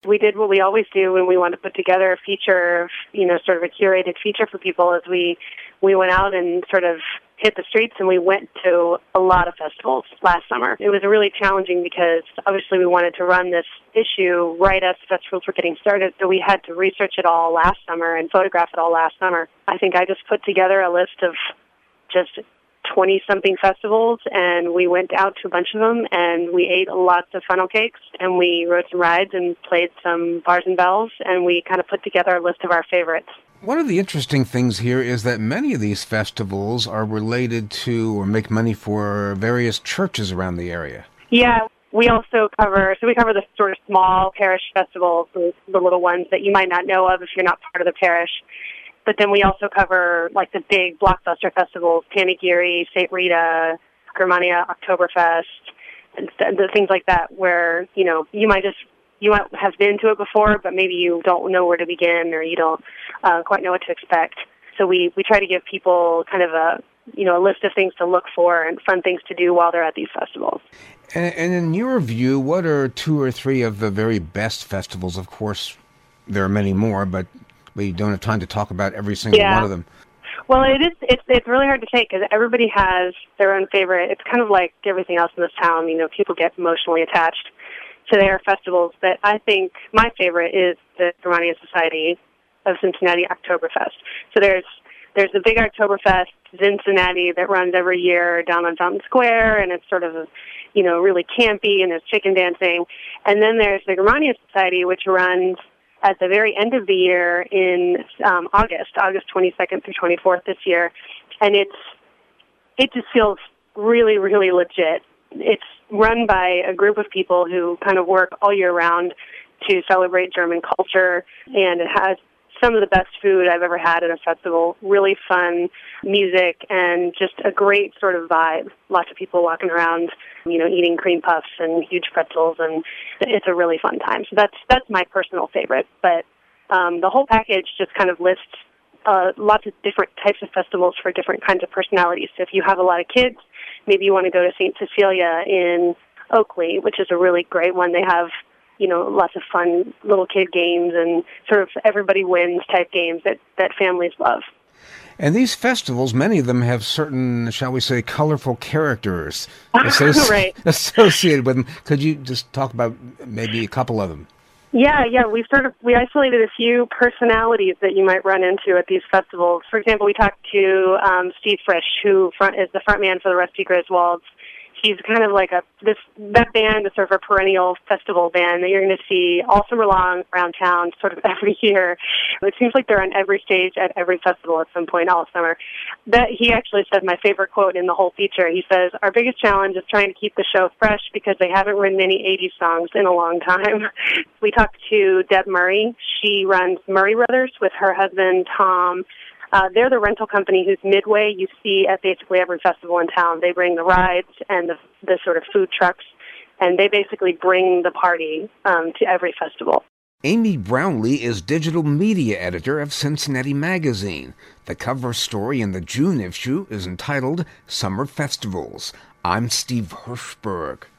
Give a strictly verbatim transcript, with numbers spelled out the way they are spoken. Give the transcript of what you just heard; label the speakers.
Speaker 1: we did what we always do when we want to put together a feature, you know, sort of a curated feature for people, is we, we went out and sort of hit the streets, and we went to a lot of festivals last summer. It was really challenging because obviously we wanted to run this issue right as festivals were getting started, so we had to research it all last summer and photograph it all last summer. I think I just put together a list of just twenty-something festivals, and we went out to a bunch of them, and we ate lots of funnel cakes, and we rode some rides and played some bars and bells, and we kind of put together a list of our favorites.
Speaker 2: One of the interesting things here is that many of these festivals are related to or make money for various churches around the area.
Speaker 1: Yeah, we also cover, so we cover the sort of small parish festivals, the, the little ones that you might not know of if you're not part of the parish. But then we also cover like the big blockbuster festivals, Panigiri, Saint Rita, Germania Oktoberfest, and the things like that, where, you know, you might just you might have been to it before, but maybe you don't know where to begin, or you don't uh, quite know what to expect. So we, we try to give people kind of a, you know, a list of things to look for and fun things to do while they're at these festivals.
Speaker 2: And, and in your view, what are two or three of the very best festivals? Of course, there are many more, but we don't have time to talk about every single
Speaker 1: yeah.
Speaker 2: one of them.
Speaker 1: Well, it is. It's it's really hard to take because everybody has their own favorite. It's kind of like everything else in this town. You know, people get emotionally attached to their festivals. But I think my favorite is the Germania Society of Cincinnati Oktoberfest. So there's there's the big Oktoberfest Cincinnati that runs every year down on Fountain Square, and it's sort of, you know, really campy, and there's chicken dancing. And then there's the Germania Society, which runs at the very end of the year in um, August, August twenty-second through twenty-fourth this year. And it's it just feels really, really legit. It's run by a group of people who kind of work all year round to celebrate German culture, and it has some of the best food I've ever had at a festival, really fun music, and just a great sort of vibe. Lots of people walking around, you know, eating cream puffs and huge pretzels, and it's a really fun time. So that's that's my personal favorite. But um, the whole package just kind of lists uh, lots of different types of festivals for different kinds of personalities. So if you have a lot of kids, maybe you want to go to Saint Cecilia in Oakley, which is a really great one. They have, you know, lots of fun little kid games and sort of everybody wins type games that, that families love.
Speaker 2: And these festivals, many of them have certain, shall we say, colorful characters associ-
Speaker 1: right.
Speaker 2: associated with them. Could you just talk about maybe a couple of them?
Speaker 1: Yeah, yeah. We've sort of, we isolated a few personalities that you might run into at these festivals. For example, we talked to um, Steve Frisch, who front, is the front man for the Rusty Griswolds. He's kind of like a, this, that band is sort of a perennial festival band that you're going to see all summer long around town, sort of every year. It seems like they're on every stage at every festival at some point all summer. That he actually said my favorite quote in the whole feature. He says, "Our biggest challenge is trying to keep the show fresh because they haven't written any eighties songs in a long time." We talked to Deb Murray. She runs Murray Brothers with her husband, Tom. Uh, they're the rental company whose Midway you see at basically every festival in town. They bring the rides and the, the sort of food trucks, and they basically bring the party um, to every festival.
Speaker 2: Amy Brownlee is digital media editor of Cincinnati Magazine. The cover story in the June issue is entitled Summer Festivals. I'm Steve Hirschberg.